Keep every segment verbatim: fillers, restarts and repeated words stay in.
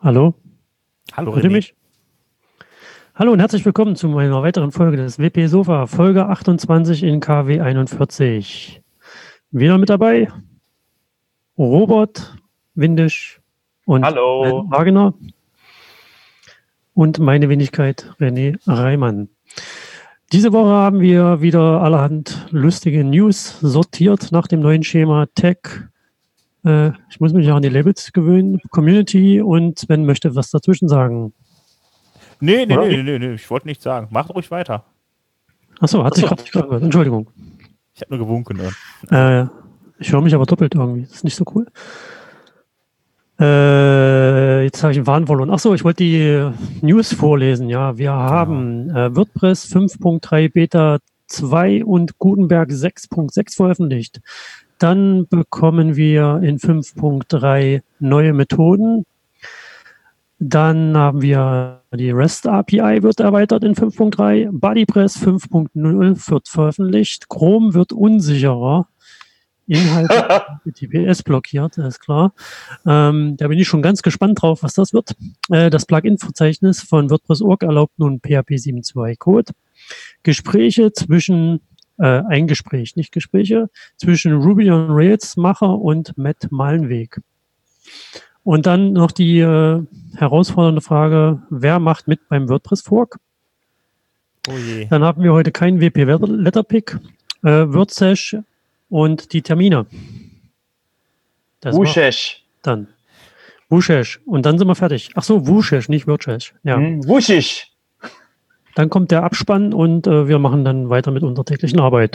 Hallo? Hallo Hört ihr René. mich? Hallo und herzlich willkommen zu einer weiteren Folge des W P Sofa, Folge achtundzwanzig in K W einundvierzig. Wieder mit dabei Robert Windisch und Hallo. Sven Wagner und meine Wenigkeit René Reimann. Diese Woche haben wir wieder allerhand lustige News sortiert nach dem neuen Schema Tech. Äh, ich muss mich auch an die Labels gewöhnen, Community, und Sven möchte was dazwischen sagen. Nee, nee, Oder? nee, nee, nee, ich wollte nichts sagen. Macht ruhig weiter. Achso, hat sich gerade nicht gehört. Entschuldigung. Ich habe nur gewunken. Ne? Äh, ich höre mich aber doppelt irgendwie. Das ist nicht so cool. Äh, jetzt habe ich einen Faden verloren. Achso, ich wollte die News vorlesen. Ja, wir haben äh, WordPress fünf Punkt drei Beta zwei und Gutenberg sechs Punkt sechs veröffentlicht. Dann bekommen wir in fünf Punkt drei neue Methoden. Dann haben wir die REST-A P I wird erweitert in fünf Punkt drei. BuddyPress fünf Punkt null wird veröffentlicht. Chrome wird unsicherer. Inhalte H T T P S blockiert, ist klar. Ähm, da bin ich schon ganz gespannt drauf, was das wird. Äh, das Plugin-Verzeichnis von WordPress Punkt org erlaubt nun P H P sieben Punkt zwei Code. Gespräche zwischen, äh, ein Gespräch, nicht Gespräche, zwischen Ruby on Rails Macher und Matt Malenweg. Und dann noch die äh, herausfordernde Frage, wer macht mit beim WordPress Fork? Oh je. Dann haben wir heute keinen W P Letterpick, äh, WordSesh und die Termine. Das Wushesh. Dann. Wushesh. Und dann sind wir fertig. Ach so, Wushesh, nicht WordSesh. Ja. Hm, Wuschisch. Dann kommt der Abspann und äh, wir machen dann weiter mit unserer täglichen Arbeit.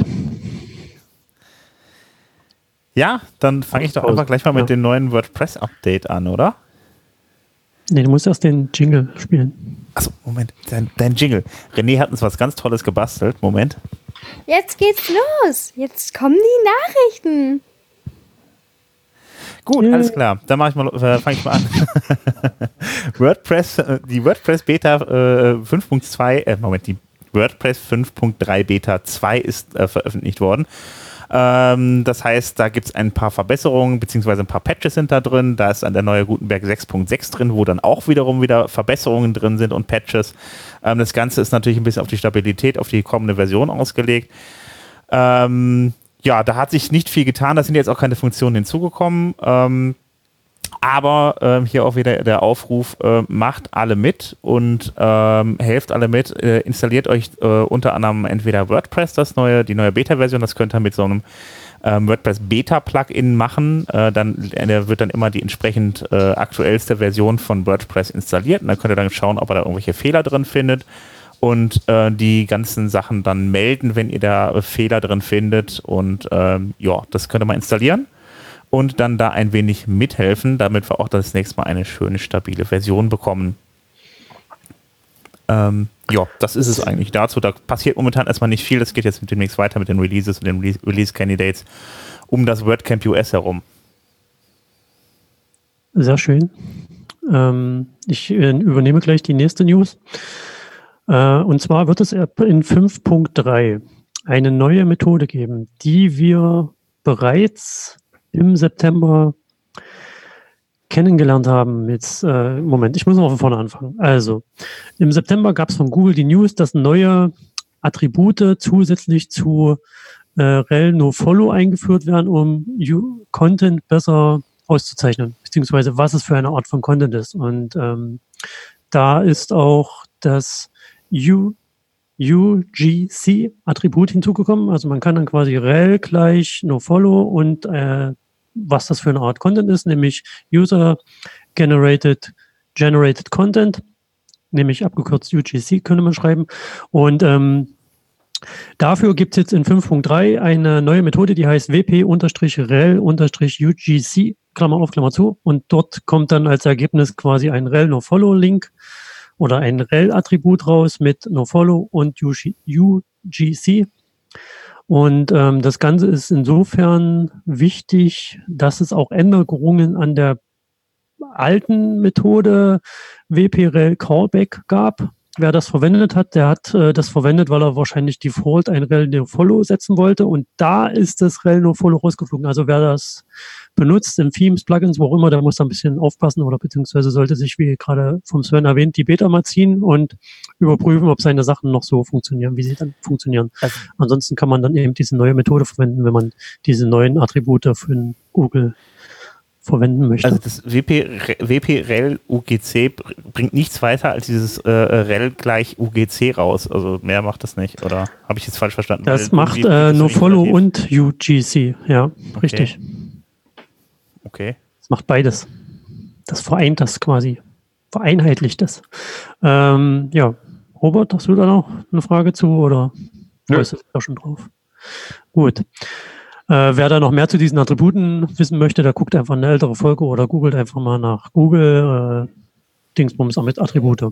Ja, dann fange ich doch einfach gleich mal mit Ja. dem neuen WordPress-Update an, oder? Nee, du musst erst den Jingle spielen. Achso, Moment, dein, dein Jingle. René hat uns was ganz Tolles gebastelt. Moment. Jetzt geht's los. Jetzt kommen die Nachrichten. Gut, Ja. alles klar. Dann mach ich mal, äh, fange ich mal an. WordPress, äh, die WordPress Beta äh, fünf Punkt zwei, äh, Moment, die WordPress fünf Punkt drei Beta zwei ist äh, veröffentlicht worden. Ähm, das heißt, da gibt es ein paar Verbesserungen, beziehungsweise ein paar Patches sind da drin. Da ist dann der neue Gutenberg sechs Punkt sechs drin, wo dann auch wiederum wieder Verbesserungen drin sind und Patches. Ähm, das Ganze ist natürlich ein bisschen auf die Stabilität, auf die kommende Version ausgelegt. Ähm, ja, da hat sich nicht viel getan. Da sind jetzt auch keine Funktionen hinzugekommen. Ähm, aber ähm, hier auch wieder der Aufruf, äh, macht alle mit und ähm, helft alle mit, äh, installiert euch äh, unter anderem entweder WordPress, das neue, die neue Beta-Version, das könnt ihr mit so einem ähm, WordPress Beta-Plugin machen, äh, dann äh, wird dann immer die entsprechend äh, aktuellste Version von WordPress installiert und dann könnt ihr dann schauen, ob ihr da irgendwelche Fehler drin findet und äh, die ganzen Sachen dann melden, wenn ihr da Fehler drin findet und ähm, ja, das könnt ihr mal installieren. Und dann da ein wenig mithelfen, damit wir auch das nächste Mal eine schöne, stabile Version bekommen. Ähm, ja, das ist es eigentlich dazu. Da passiert momentan erstmal nicht viel. Das geht jetzt demnächst weiter mit den Releases und den Release- Release-Candidates um das WordCamp U S herum. Sehr schön. Ähm, ich äh, übernehme gleich die nächste News. Äh, und zwar wird es in fünf Punkt drei eine neue Methode geben, die wir bereits im September kennengelernt haben. Jetzt, äh, Moment, ich muss noch von vorne anfangen. Also, im September gab es von Google die News, dass neue Attribute zusätzlich zu äh, rel nofollow eingeführt werden, um U- Content besser auszuzeichnen, beziehungsweise was es für eine Art von Content ist. Und ähm, da ist auch das U U G C-Attribut hinzugekommen. Also man kann dann quasi rel gleich nofollow und äh, was das für eine Art Content ist, nämlich User Generated Generated Content, nämlich abgekürzt U G C könnte man schreiben. Und ähm, dafür gibt es jetzt in fünf Punkt drei eine neue Methode, die heißt W P-rel-U G C, Klammer auf, Klammer zu. Und dort kommt dann als Ergebnis quasi ein rel-nofollow-Link oder ein rel-Attribut raus mit nofollow und U G C. Und ähm, das Ganze ist insofern wichtig, dass es auch Änderungen an der alten Methode W P-rel-Callback gab. wer das verwendet hat, der hat äh, das verwendet, weil er wahrscheinlich Default ein rel no follow setzen wollte und da ist das rel no follow rausgeflogen. Also wer das benutzt in Themes, Plugins, wo auch immer, der muss da ein bisschen aufpassen oder beziehungsweise sollte sich, wie gerade vom Sven erwähnt, die Beta mal ziehen und überprüfen, ob seine Sachen noch so funktionieren, wie sie dann funktionieren. Also, ansonsten kann man dann eben diese neue Methode verwenden, wenn man diese neuen Attribute für den Google verwenden möchte. Also das W P rel U G C bringt nichts weiter als dieses äh, rel gleich U G C raus. Also mehr macht das nicht, oder habe ich jetzt falsch verstanden? Das Weil macht äh, no follow und U G C, ja, okay. Richtig. Okay. Das macht beides. Das vereint das quasi, vereinheitlicht das. Ähm, ja, Robert, hast du da noch eine Frage zu oder freust du dich da schon drauf? Gut. Äh, wer da noch mehr zu diesen Attributen wissen möchte, der guckt einfach eine ältere Folge oder googelt einfach mal nach Google äh, Dingsbums mit Attribute.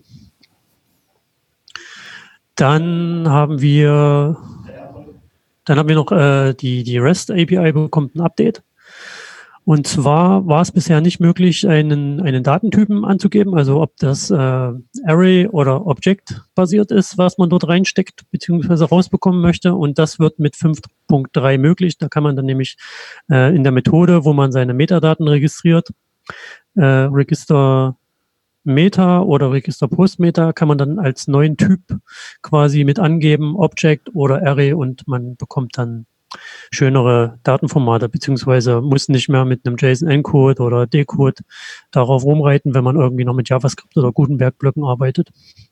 Dann haben wir dann haben wir noch äh, die, die REST A P I bekommt ein Update. Und zwar war es bisher nicht möglich, einen, einen Datentypen anzugeben, also ob das äh, Array oder Object basiert ist, was man dort reinsteckt bzw. rausbekommen möchte. Und das wird mit fünf Punkt drei möglich. Da kann man dann nämlich äh, in der Methode, wo man seine Metadaten registriert, äh, Register Meta oder Register Post Meta, kann man dann als neuen Typ quasi mit angeben, Object oder Array, und man bekommt dann schönere Datenformate, beziehungsweise muss nicht mehr mit einem JSON-Encode oder Decode darauf rumreiten, wenn man irgendwie noch mit JavaScript oder Gutenberg-Blöcken arbeitet.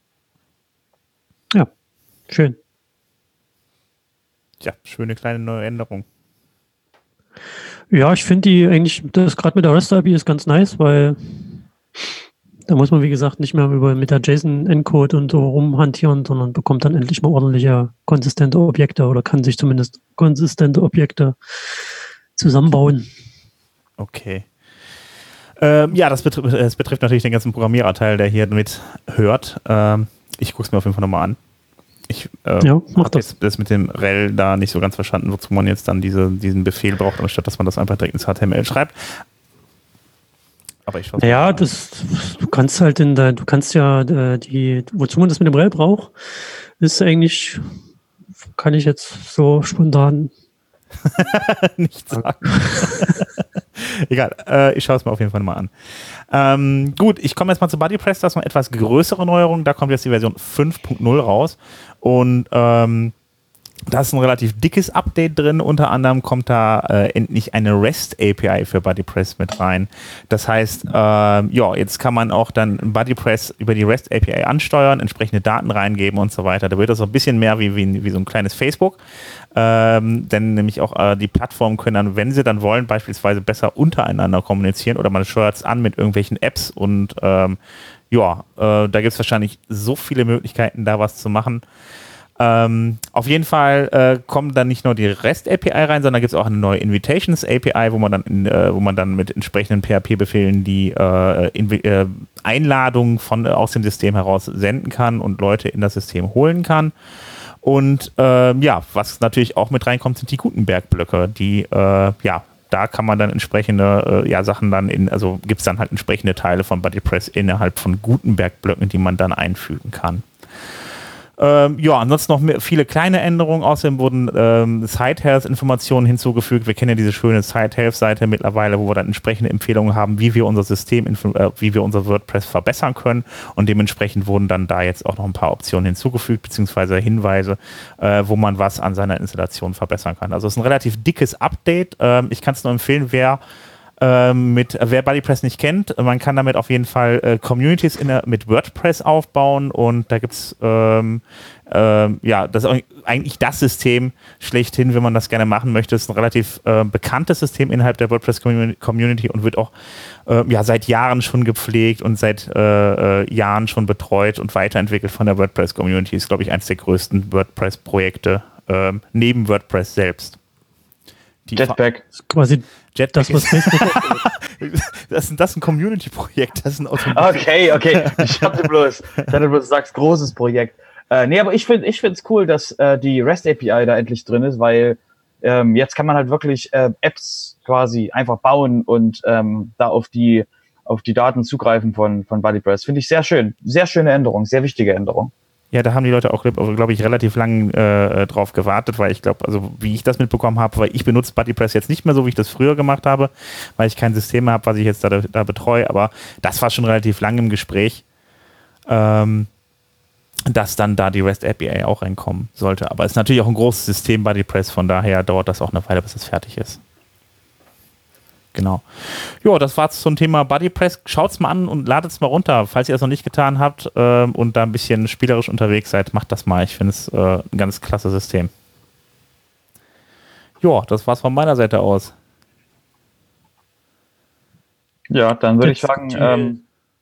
Ja, schön. Ja, schöne kleine neue Änderung. Ja, ich finde die eigentlich, das gerade mit der REST A P I ist ganz nice, weil da muss man, wie gesagt, nicht mehr über mit der JSON-Encode und so rumhantieren, sondern bekommt dann endlich mal ordentliche, konsistente Objekte oder kann sich zumindest konsistente Objekte zusammenbauen. Okay. Ähm, ja, das betrifft, das betrifft natürlich den ganzen Programmiererteil, der hier mit hört. Ähm, ich gucke es mir auf jeden Fall nochmal an. Ich äh, ja, habe das. das mit dem rel da nicht so ganz verstanden, wozu man jetzt dann diese, diesen Befehl braucht, anstatt dass man das einfach direkt ins H T M L schreibt. Aber ich Ja, das, du kannst halt in der, du kannst ja äh, die, wozu man das mit dem rel braucht, ist eigentlich, kann ich jetzt so spontan nicht sagen. Egal, äh, ich schaue es mir auf jeden Fall mal an. Ähm, gut, ich komme jetzt mal zu BuddyPress, das ist eine etwas größere Neuerung, da kommt jetzt die Version fünf Punkt null raus und ähm, da ist ein relativ dickes Update drin. Unter anderem kommt da äh, endlich eine REST A P I für BuddyPress mit rein. Das heißt, äh, ja, jetzt kann man auch dann BuddyPress über die REST A P I ansteuern, entsprechende Daten reingeben und so weiter. Da wird das so ein bisschen mehr wie, wie, wie so ein kleines Facebook. Ähm, denn nämlich auch äh, die Plattformen können dann, wenn sie dann wollen, beispielsweise besser untereinander kommunizieren oder man steuert es an mit irgendwelchen Apps und ähm, ja, äh, da gibt es wahrscheinlich so viele Möglichkeiten, da was zu machen. Ähm, auf jeden Fall äh, kommen dann nicht nur die REST A P I rein, sondern gibt es auch eine neue Invitations A P I, wo man dann, in, äh, wo man dann mit entsprechenden P H P-Befehlen die äh, in, äh, Einladungen von, äh, aus dem System heraus senden kann und Leute in das System holen kann. Und äh, ja, was natürlich auch mit reinkommt, sind die Gutenberg-Blöcke, die äh, ja, da kann man dann entsprechende äh, ja, Sachen dann in, also gibt es dann halt entsprechende Teile von BuddyPress innerhalb von Gutenberg-Blöcken, die man dann einfügen kann. Ähm, ja, ansonsten noch mehr, viele kleine Änderungen. Außerdem wurden ähm, Site-Health-Informationen hinzugefügt. Wir kennen ja diese schöne Site-Health-Seite mittlerweile, wo wir dann entsprechende Empfehlungen haben, wie wir unser System, äh, wie wir unser WordPress verbessern können. Und dementsprechend wurden dann da jetzt auch noch ein paar Optionen hinzugefügt, beziehungsweise Hinweise, äh, wo man was an seiner Installation verbessern kann. Also es ist ein relativ dickes Update. Ähm, ich kann es nur empfehlen, wer Mit, wer BuddyPress nicht kennt, man kann damit auf jeden Fall äh, Communities in der, mit WordPress aufbauen und da gibt es ähm, ähm, ja, das ist eigentlich das System schlechthin, wenn man das gerne machen möchte. Es ist ein relativ äh, bekanntes System innerhalb der WordPress-Community und wird auch äh, ja, seit Jahren schon gepflegt und seit äh, äh, Jahren schon betreut und weiterentwickelt von der WordPress-Community. Ist, glaube ich, eines der größten WordPress-Projekte äh, neben WordPress selbst. Die Jetpack. Quasi Jetpack das, was Facebook das, ist, das ist ein Community-Projekt, das ist ein Automobil. Okay, okay. Ich hatte bloß, ich hatte bloß sagst, großes Projekt. Äh, nee, aber ich finde ich finde es cool, dass äh, die REST A P I da endlich drin ist, weil ähm, jetzt kann man halt wirklich äh, Apps quasi einfach bauen und ähm, da auf die auf die Daten zugreifen von von BuddyPress. Finde ich sehr schön. Sehr schöne Änderung, sehr wichtige Änderung. Ja, da haben die Leute auch, glaube ich, relativ lang äh, drauf gewartet, weil ich glaube, also wie ich das mitbekommen habe, weil ich benutze BuddyPress jetzt nicht mehr so, wie ich das früher gemacht habe, weil ich kein System habe, was ich jetzt da, da betreue, aber das war schon relativ lang im Gespräch, ähm, dass dann da die REST A P I auch reinkommen sollte. Aber es ist natürlich auch ein großes System, BuddyPress, von daher dauert das auch eine Weile, bis es fertig ist. Genau. Ja, das war's zum Thema BuddyPress. Schaut's mal an und ladet es mal runter, falls ihr es noch nicht getan habt äh, und da ein bisschen spielerisch unterwegs seid. Macht das mal. Ich finde es äh, ein ganz klasse System. Ja, das war's von meiner Seite aus. Ja, dann würde ich sagen, ähm,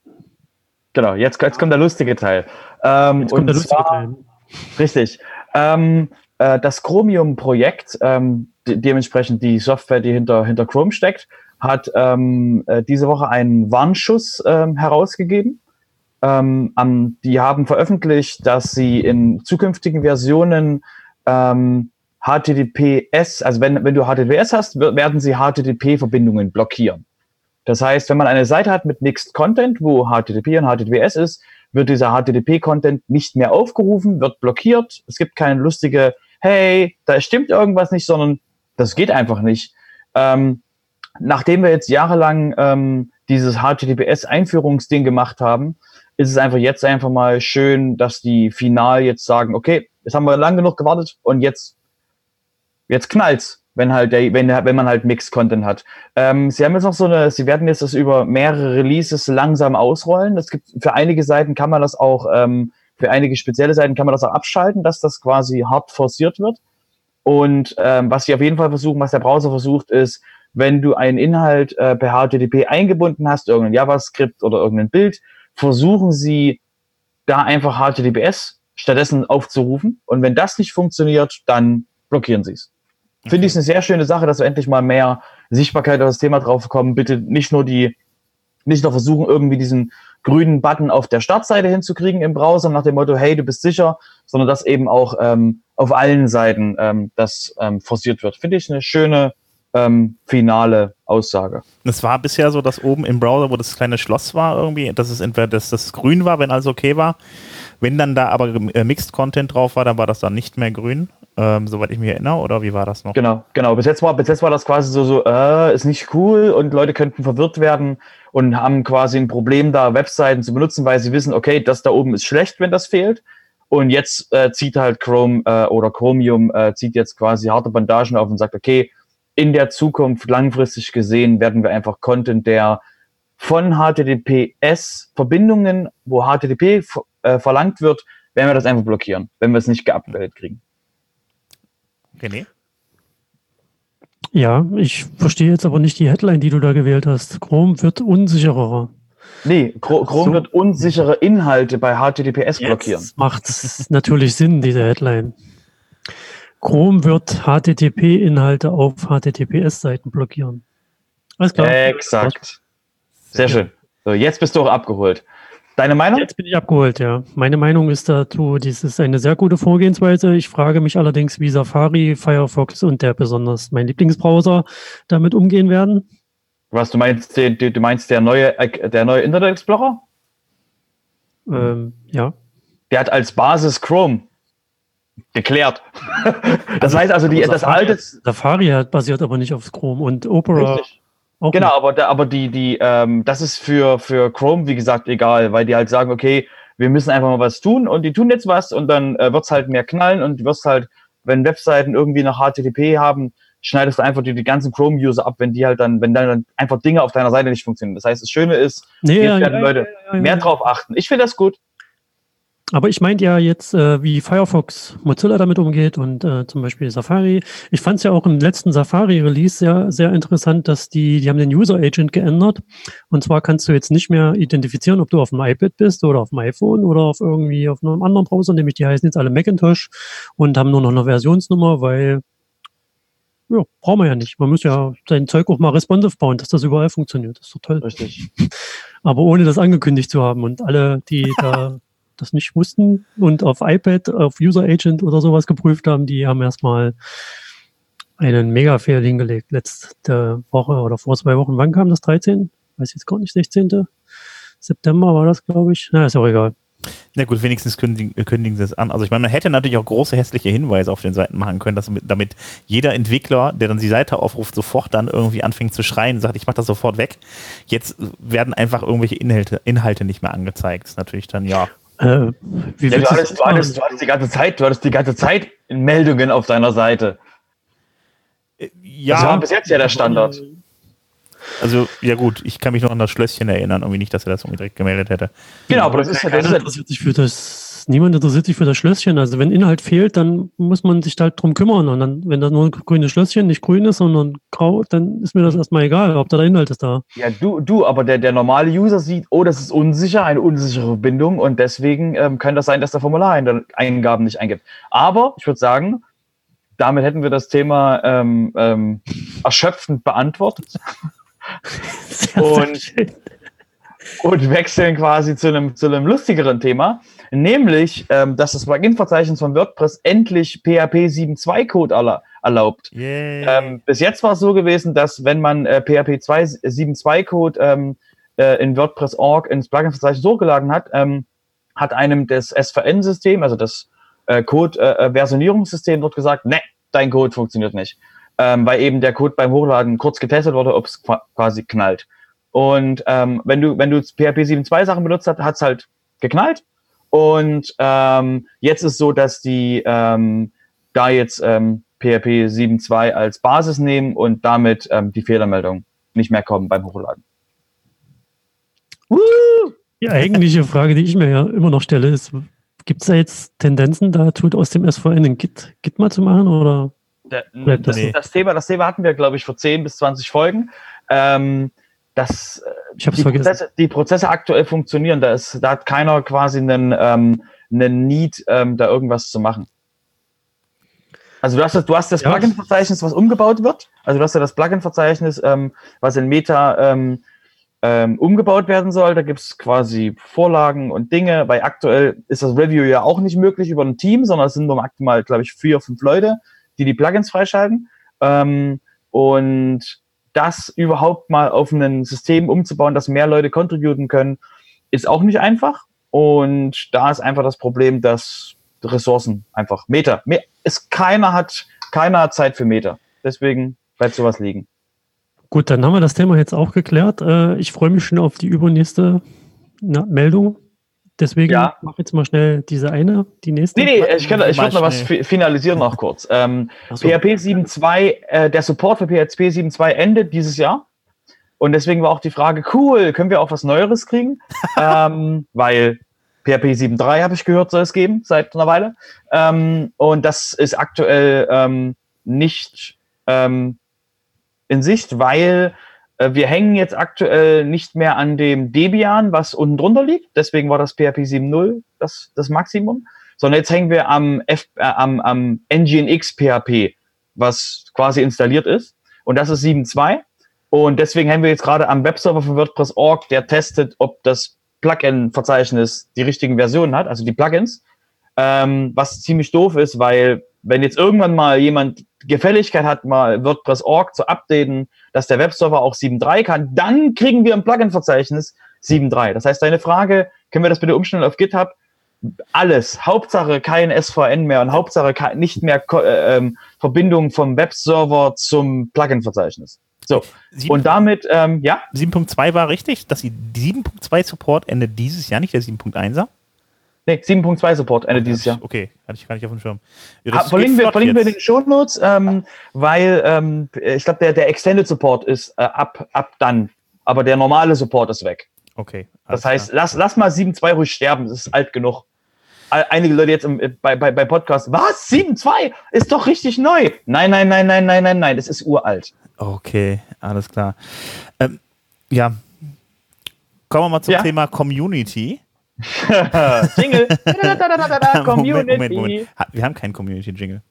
genau, jetzt, jetzt kommt der lustige Teil. Ähm, Jetzt kommt und der lustige zwar, Teil. Richtig. Ähm, äh, das Chromium-Projekt, ähm, de dementsprechend die Software, die hinter, hinter Chrome steckt, hat ähm, äh, diese Woche einen Warnschuss ähm, herausgegeben. Ähm, ähm, die haben veröffentlicht, dass sie in zukünftigen Versionen ähm, H T T P S, also wenn, wenn du H T T P S hast, werden sie H T T P-Verbindungen blockieren. Das heißt, wenn man eine Seite hat mit Mixed Content, wo H T T P und H T T P S ist, wird dieser H T T P-Content nicht mehr aufgerufen, wird blockiert. Es gibt keine lustige, hey, da stimmt irgendwas nicht, sondern das geht einfach nicht. Ähm, nachdem wir jetzt jahrelang ähm, dieses H T T P S-Einführungsding gemacht haben, ist es einfach jetzt einfach mal schön, dass die final jetzt sagen, okay, jetzt haben wir lang genug gewartet und jetzt, jetzt knallt's, wenn halt der, wenn, wenn man halt Mixed Content hat. Ähm, sie haben jetzt noch so eine, sie werden jetzt das über mehrere Releases langsam ausrollen. Es gibt, für einige Seiten kann man das auch, ähm, für einige spezielle Seiten kann man das auch abschalten, dass das quasi hart forciert wird. Und ähm, was sie auf jeden Fall versuchen, was der Browser versucht, ist, wenn du einen Inhalt äh, per H T T P eingebunden hast, irgendein JavaScript oder irgendein Bild, versuchen sie da einfach H T T P S stattdessen aufzurufen. Und wenn das nicht funktioniert, dann blockieren sie es. Okay. Finde ich eine sehr schöne Sache, dass wir endlich mal mehr Sichtbarkeit auf das Thema drauf bekommen. Bitte nicht nur die, nicht nur versuchen, irgendwie diesen grünen Button auf der Startseite hinzukriegen im Browser nach dem Motto, hey, du bist sicher, sondern dass eben auch ähm, auf allen Seiten ähm, das ähm, forciert wird. Finde ich eine schöne ähm, finale Aussage. Es war bisher so, dass oben im Browser, wo das kleine Schloss war, irgendwie, dass es entweder dass das grün war, wenn alles okay war. Wenn dann da aber äh, Mixed Content drauf war, dann war das dann nicht mehr grün, ähm, soweit ich mich erinnere, oder wie war das noch? Genau, genau. Bis jetzt war, bis jetzt war das quasi so, so äh, ist nicht cool und Leute könnten verwirrt werden und haben quasi ein Problem, da Webseiten zu benutzen, weil sie wissen, okay, das da oben ist schlecht, wenn das fehlt. Und jetzt äh, zieht halt Chrome äh, oder Chromium äh, zieht jetzt quasi harte Bandagen auf und sagt, okay, in der Zukunft langfristig gesehen werden wir einfach Content, der von H T T P S-Verbindungen, wo H T T P äh, verlangt wird, werden wir das einfach blockieren, wenn wir es nicht geupdatet kriegen. René? Ja, ich verstehe jetzt aber nicht die Headline, die du da gewählt hast. Chrome wird unsicherer. Nee, Chrome so. wird unsichere Inhalte bei H T T P S blockieren. Jetzt macht natürlich Sinn, diese Headline. Chrome wird H T T P-Inhalte auf H T T P S-Seiten blockieren. Alles klar. Exakt. Sehr schön. So, jetzt bist du auch abgeholt. Deine Meinung? Jetzt bin ich abgeholt, ja. Meine Meinung ist dazu, dies ist eine sehr gute Vorgehensweise. Ich frage mich allerdings, wie Safari, Firefox und der besonders mein Lieblingsbrowser damit umgehen werden. Was, du meinst, du, du meinst der neue, der neue Internet Explorer? Ähm, ja. Der hat als Basis Chrome geklärt. Das heißt also, die, das alte... Safari hat basiert aber nicht auf Chrome und Opera... Richtig. Genau, aber, da, aber die, die, ähm, das ist für, für Chrome, wie gesagt, egal, weil die halt sagen, okay, wir müssen einfach mal was tun und die tun jetzt was und dann äh, wird's halt mehr knallen und du wirst halt, wenn Webseiten irgendwie noch H T T P haben, schneidest du einfach die, die ganzen Chrome-User ab, wenn die halt dann, wenn dann einfach Dinge auf deiner Seite nicht funktionieren. Das heißt, das Schöne ist, nee, jetzt ja, werden ja, Leute ja, ja, ja, mehr ja. drauf achten. Ich finde das gut. Aber ich meinte ja jetzt, äh, wie Firefox Mozilla damit umgeht und äh, zum Beispiel Safari. Ich fand es ja auch im letzten Safari-Release sehr, sehr interessant, dass die, die haben den User Agent geändert. Und zwar kannst du jetzt nicht mehr identifizieren, ob du auf dem iPad bist oder auf dem iPhone oder auf irgendwie auf einem anderen Browser, nämlich die heißen jetzt alle Macintosh und haben nur noch eine Versionsnummer, weil ja, brauchen wir ja nicht. Man muss ja sein Zeug auch mal responsive bauen, dass das überall funktioniert. Das ist doch toll. Richtig. Aber ohne das angekündigt zu haben und alle, die da das nicht wussten und auf iPad, auf User Agent oder sowas geprüft haben, die haben erstmal einen Mega-Fail hingelegt. Letzte Woche oder vor zwei Wochen. Wann kam das? dreizehn? Weiß jetzt gar nicht, sechzehnten September war das, glaube ich. Na, ist auch egal. Na gut, wenigstens kündigen, kündigen sie es an. Also ich meine, man hätte natürlich auch große hässliche Hinweise auf den Seiten machen können, dass damit, damit jeder Entwickler, der dann die Seite aufruft, sofort dann irgendwie anfängt zu schreien und sagt, ich mach das sofort weg. Jetzt werden einfach irgendwelche Inhalte, Inhalte nicht mehr angezeigt. Das ist natürlich dann, ja. Äh, wie ja, du, hattest, du, hattest, du hattest die ganze Zeit, du hattest die ganze Zeit Meldungen auf deiner Seite. Ja. Das war bis jetzt ja der Standard. Also, ja gut, ich kann mich noch an das Schlösschen erinnern, irgendwie nicht, dass er das irgendwie direkt gemeldet hätte. Genau, aber das ist ja das interessiert sich für das, niemand interessiert sich für das Schlösschen. Also wenn Inhalt fehlt, dann muss man sich halt drum kümmern. Und dann, wenn da nur ein grünes Schlösschen nicht grün ist, sondern grau, dann ist mir das erstmal egal, ob da der Inhalt ist da. Ja, du, du, aber der, der normale User sieht, oh, das ist unsicher, eine unsichere Verbindung und deswegen ähm, kann das sein, dass der Formulareingaben nicht eingibt. Aber ich würde sagen, damit hätten wir das Thema ähm, ähm, erschöpfend beantwortet. Und, und wechseln quasi zu einem, zu einem lustigeren Thema, nämlich, ähm, dass das Plugin-Verzeichnis von WordPress endlich P H P sieben Punkt zwei Code erla- erlaubt. Ähm, bis jetzt war es so gewesen, dass wenn man äh, P H P sieben Punkt zwei Code ähm, äh, in WordPress Punkt org ins Plugin-Verzeichnis hochgeladen hat, ähm, hat einem das S V N-System, also das äh, Code-Versionierungssystem, äh, dort gesagt, ne, dein Code funktioniert nicht. Ähm, weil eben der Code beim Hochladen kurz getestet wurde, ob es quasi knallt. Und ähm, wenn du wenn du P H P sieben Punkt zwei Sachen benutzt hast, hat es halt geknallt. Und ähm, jetzt ist so, dass die ähm, da jetzt ähm, P H P sieben Punkt zwei als Basis nehmen und damit ähm, die Fehlermeldungen nicht mehr kommen beim Hochladen. Uh! Die eigentliche Frage, die ich mir ja immer noch stelle, ist, gibt es da jetzt Tendenzen dazu, aus dem S V N ein Git, Git mal zu machen, oder? Das, das, nee. das, Thema, das Thema hatten wir, glaube ich, vor zehn bis zwanzig Folgen. Ähm, das, ich hab's die, vergessen. Prozesse, die Prozesse aktuell funktionieren. Da, ist, da hat keiner quasi einen, ähm, einen Need, ähm, da irgendwas zu machen. Also du hast das, du hast das ja. Plugin-Verzeichnis, was umgebaut wird. Also du hast ja das Plugin-Verzeichnis, ähm, was in Meta ähm, ähm, umgebaut werden soll. Da gibt es quasi Vorlagen und Dinge, weil aktuell ist das Review ja auch nicht möglich über ein Team, sondern es sind nur maximal, glaube ich, vier, fünf Leute, die die Plugins freischalten. Ähm, und das überhaupt mal auf ein System umzubauen, dass mehr Leute contributen können, ist auch nicht einfach. Und da ist einfach das Problem, dass Ressourcen einfach Meta. Ist, keiner hat keiner hat Zeit für Meta. Deswegen bleibt sowas liegen. Gut, dann haben wir das Thema jetzt auch geklärt. Ich freue mich schon auf die übernächste Meldung. Deswegen ja. mach jetzt mal schnell diese eine, die nächste. Nee, nee, ich, kann, ich würde noch was finalisieren noch kurz. Ähm, so. P H P sieben Punkt zwei, äh, der Support für P H P sieben Punkt zwei endet dieses Jahr. Und deswegen war auch die Frage, cool, können wir auch was Neueres kriegen? ähm, weil P H P sieben Punkt drei, habe ich gehört, soll es geben, seit einer Weile. Ähm, und das ist aktuell ähm, nicht ähm, in Sicht, weil wir hängen jetzt aktuell nicht mehr an dem Debian, was unten drunter liegt. Deswegen war das P H P sieben Punkt null das, das Maximum. Sondern jetzt hängen wir am, F, äh, am, am N G N X P H P, was quasi installiert ist. Und das ist sieben Punkt zwei. Und deswegen hängen wir jetzt gerade am Webserver von WordPress Punkt org, der testet, ob das Plugin-Verzeichnis die richtigen Versionen hat, also die Plugins. Ähm, was ziemlich doof ist, weil wenn jetzt irgendwann mal jemand Gefälligkeit hat, mal WordPress Punkt org zu updaten, dass der Webserver auch sieben Punkt drei kann, dann kriegen wir im Plugin-Verzeichnis sieben Punkt drei. Das heißt, deine Frage, können wir das bitte umstellen auf GitHub? Alles. Hauptsache kein S V N mehr und Hauptsache nicht mehr äh, Verbindung vom Webserver zum Plugin-Verzeichnis. So, sieben, und damit, ähm, ja? sieben Punkt zwei war richtig, dass die sieben Punkt zwei Support endet dieses Jahr, nicht der sieben Punkt einer? Nee, sieben Punkt zwei Support Ende dieses Jahr. Okay, hatte ich gar nicht auf dem Schirm. Ja, ah, verlinken wir, verlinken wir in den Shownotes, ähm, weil ähm, ich glaube, der, der Extended Support ist äh, ab, ab dann, aber der normale Support ist weg. Okay. Das heißt, lass, lass mal sieben Punkt zwei ruhig sterben, das ist alt genug. Einige Leute jetzt im, bei, bei, bei Podcast, was? sieben Punkt zwei? Ist doch richtig neu. Nein, nein, nein, nein, nein, nein, nein, das ist uralt. Okay, alles klar. Ähm, ja, kommen wir mal zum ja. Thema Community. Jingle. Community. Moment, Moment, Moment. Wir haben keinen Community-Jingle.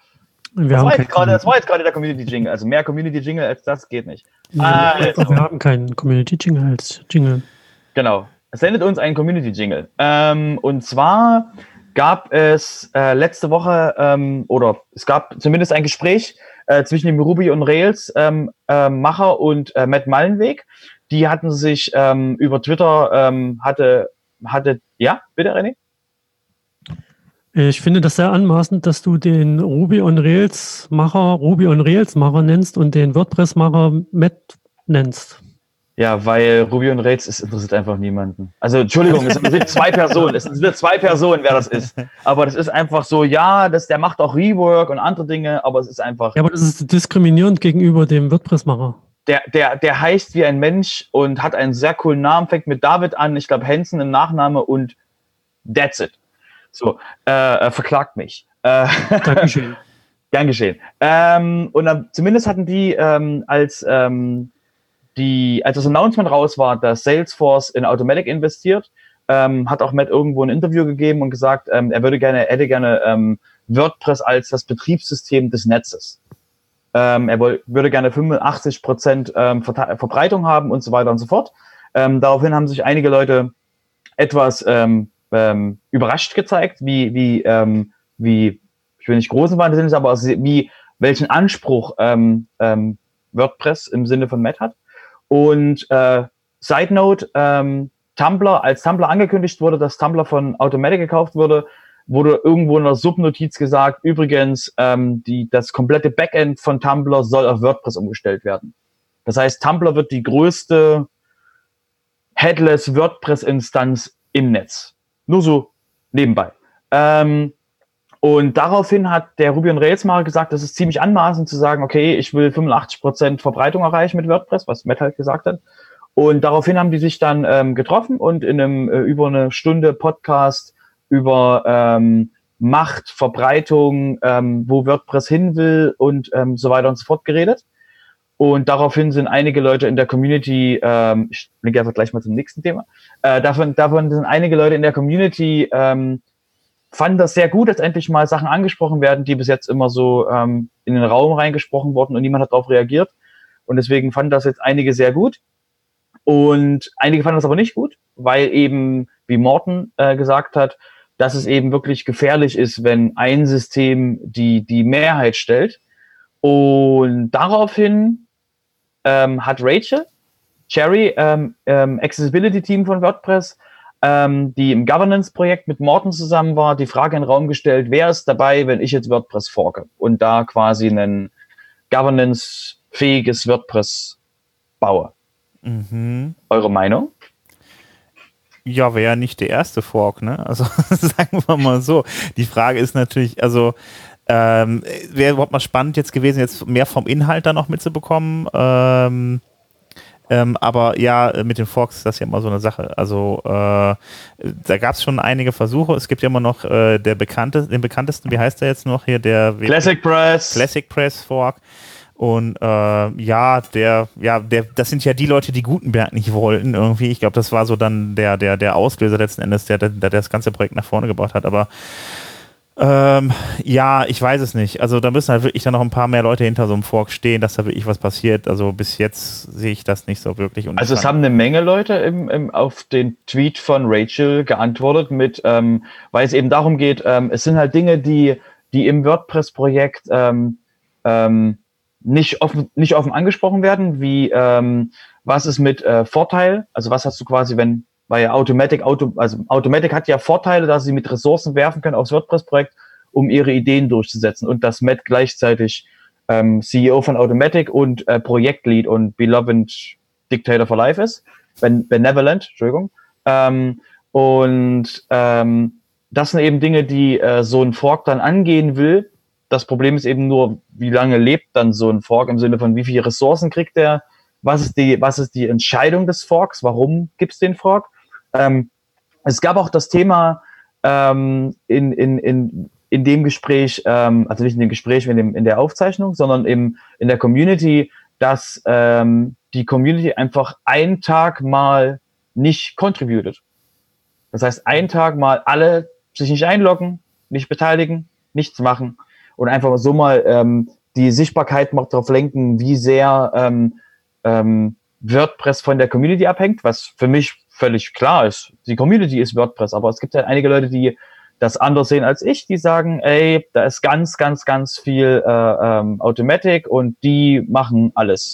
Das war, grade, das war jetzt gerade der Community-Jingle. Also mehr Community-Jingle als das geht nicht. Ja, also. Wir haben keinen Community-Jingle als Jingle. Genau. Sendet uns einen Community-Jingle. Ähm, und zwar gab es äh, letzte Woche, ähm, oder es gab zumindest ein Gespräch äh, zwischen dem Ruby on Rails ähm, äh, Macher und äh, Matt Mullenweg. Die hatten sich ähm, über Twitter, ähm, hatte hatte, ja, bitte René? Ich finde das sehr anmaßend, dass du den Ruby on Rails Macher Ruby on Rails Macher nennst und den WordPress Macher Matt nennst. Ja, weil Ruby on Rails ist, interessiert einfach niemanden. Also Entschuldigung, es sind zwei Personen, es sind zwei Personen, wer das ist. Aber das ist einfach so, ja, das, der macht auch Rework und andere Dinge, aber es ist einfach... Ja, aber das ist diskriminierend gegenüber dem WordPress Macher. Der, der, der heißt wie ein Mensch und hat einen sehr coolen Namen, fängt mit David an, ich glaube Hansen im Nachname und that's it. So, äh, äh, verklagt mich. Äh, Dankeschön. Gern geschehen. Ähm, und dann, zumindest hatten die, ähm, als, ähm, die, als das Announcement raus war, dass Salesforce in Automatic investiert, ähm, hat auch Matt irgendwo ein Interview gegeben und gesagt, ähm, er würde gerne, er hätte gerne ähm, WordPress als das Betriebssystem des Netzes. Ähm, er woll, würde gerne fünfundachtzig Prozent ähm, Ver- Verbreitung haben und so weiter und so fort. Ähm, daraufhin haben sich einige Leute etwas ähm, ähm, überrascht gezeigt, wie, wie, ähm, wie, ich will nicht großen Wahnsinn sind, aber wie, welchen Anspruch ähm, ähm, WordPress im Sinne von Matt hat. Und äh, Side Note, ähm, Tumblr, als Tumblr angekündigt wurde, dass Tumblr von Automatic gekauft wurde, wurde irgendwo in der Subnotiz gesagt, übrigens, ähm, die, das komplette Backend von Tumblr soll auf WordPress umgestellt werden. Das heißt, Tumblr wird die größte Headless WordPress-Instanz im Netz. Nur so nebenbei. Ähm, und daraufhin hat der Ruby on Rails mal gesagt, das ist ziemlich anmaßend zu sagen, okay, ich will fünfundachtzig Prozent Verbreitung erreichen mit WordPress, was Matt halt gesagt hat. Und daraufhin haben die sich dann ähm, getroffen und in einem äh, über eine Stunde Podcast über ähm, Macht, Verbreitung, ähm, wo WordPress hin will und ähm, so weiter und so fort geredet. Und daraufhin sind einige Leute in der Community, ähm, ich blicke einfach gleich mal zum nächsten Thema, äh, davon, davon sind einige Leute in der Community, ähm, fanden das sehr gut, dass endlich mal Sachen angesprochen werden, die bis jetzt immer so ähm, in den Raum reingesprochen wurden und niemand hat darauf reagiert. Und deswegen fanden das jetzt einige sehr gut. Und einige fanden das aber nicht gut, weil eben, wie Morten äh, gesagt hat, dass es eben wirklich gefährlich ist, wenn ein System die, die Mehrheit stellt. Und daraufhin ähm, hat Rachel, Cherry, ähm, ähm, Accessibility-Team von WordPress, ähm, die im Governance-Projekt mit Morten zusammen war, die Frage in den Raum gestellt, wer ist dabei, wenn ich jetzt WordPress forke und da quasi ein Governance-fähiges WordPress baue. Mhm. Eure Meinung? Ja, wäre ja nicht der erste Fork, ne? Also sagen wir mal so. Die Frage ist natürlich, also ähm, wäre überhaupt mal spannend jetzt gewesen, jetzt mehr vom Inhalt da noch mitzubekommen. Ähm, ähm, aber ja, mit den Forks ist das ja immer so eine Sache. Also äh, da gab es schon einige Versuche. Es gibt ja immer noch äh, der bekannte, den bekanntesten, wie heißt der jetzt noch hier? Der Classic Press. Classic Press Fork. Und äh, ja, der, ja, der, das sind ja die Leute, die Gutenberg nicht wollten irgendwie. Ich glaube, das war so dann der, der, der Auslöser letzten Endes, der, der, der das ganze Projekt nach vorne gebracht hat. Aber ähm, ja, ich weiß es nicht. Also da müssen halt wirklich dann noch ein paar mehr Leute hinter so einem Fork stehen, dass da wirklich was passiert. Also bis jetzt sehe ich das nicht so wirklich. Und also es haben eine Menge Leute im, im, auf den Tweet von Rachel geantwortet mit, ähm, weil es eben darum geht, ähm, es sind halt Dinge, die, die im WordPress-Projekt ähm, ähm, nicht offen, nicht offen angesprochen werden, wie ähm, was ist mit äh, Vorteil, also was hast du quasi, wenn, weil ja Automatic, Auto, also Automatic hat ja Vorteile, dass sie mit Ressourcen werfen können aufs WordPress-Projekt, um ihre Ideen durchzusetzen und dass Matt gleichzeitig ähm, C E O von Automatic und äh, Projektlead und Beloved Dictator for Life ist, ben, Benevolent, Entschuldigung, ähm, und ähm, das sind eben Dinge, die äh, so ein Fork dann angehen will. Das Problem ist eben nur, wie lange lebt dann so ein Fork im Sinne von, wie viele Ressourcen kriegt der? Was ist die, was ist die Entscheidung des Forks? Warum gibt es den Fork? Ähm, es gab auch das Thema ähm, in, in, in, in dem Gespräch, ähm, also nicht in dem Gespräch, in, dem, in der Aufzeichnung, sondern im, in der Community, dass ähm, die Community einfach einen Tag mal nicht contributed. Das heißt, einen Tag mal alle sich nicht einloggen, nicht beteiligen, nichts machen. Und einfach so mal ähm, die Sichtbarkeit mal darauf lenken, wie sehr ähm, ähm, WordPress von der Community abhängt, was für mich völlig klar ist. Die Community ist WordPress, aber es gibt ja einige Leute, die das anders sehen als ich, die sagen, ey, da ist ganz, ganz, ganz viel äh, ähm, Automatic und die machen alles.